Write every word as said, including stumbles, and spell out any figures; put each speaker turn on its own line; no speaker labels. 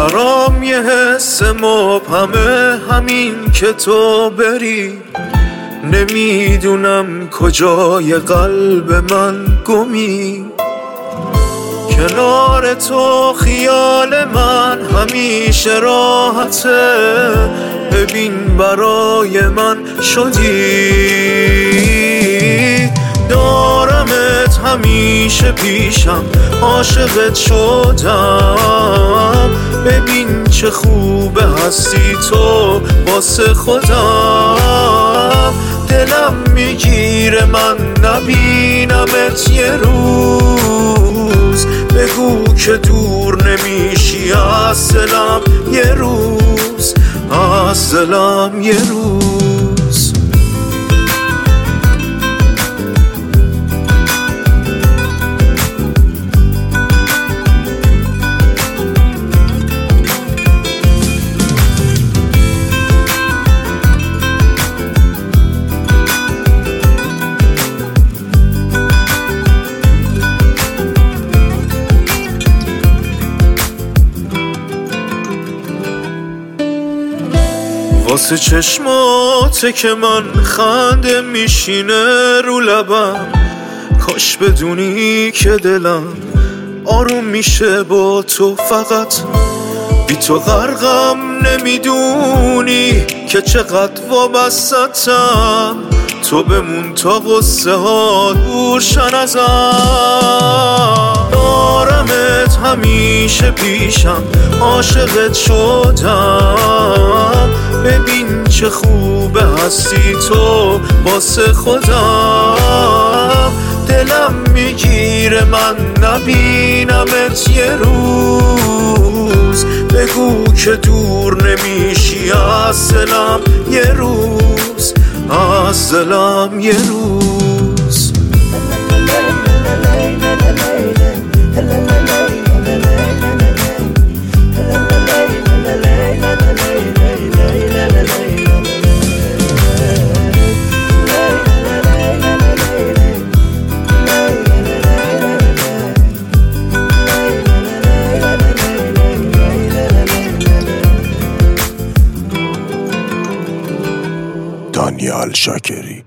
برام یه حس مبهمه همین که تو بری، نمیدونم کجای قلب من گمی. کنار تو خیال من همیشه راحته، ببین برای من شدی. دارمت همیشه پیشم، عاشقت شدم. ببین چه خوبه هستی تو واسه خودم. دلم میگیره من نبینمت یه روز، بگو که دور نمیشی از دلم یه روز، از دلم یه روز. واسه چشماته که من خنده میشینه رو لبم، کاش بدونی که دلم آروم میشه با تو. فقط بی تو غرقم، نمیدونی که چقدر وابستم. تو بمون تا غصه ها دورشن ازم. دارمت همیشه پیشم، عاشقت شدم. ببین چه خوبه هستی تو واسه خودم. دلم میگیره من نبینمت یه روز، بگو که دور نمیشی از دلم یه روز، از دلم یه روز.
دانیال شاکری.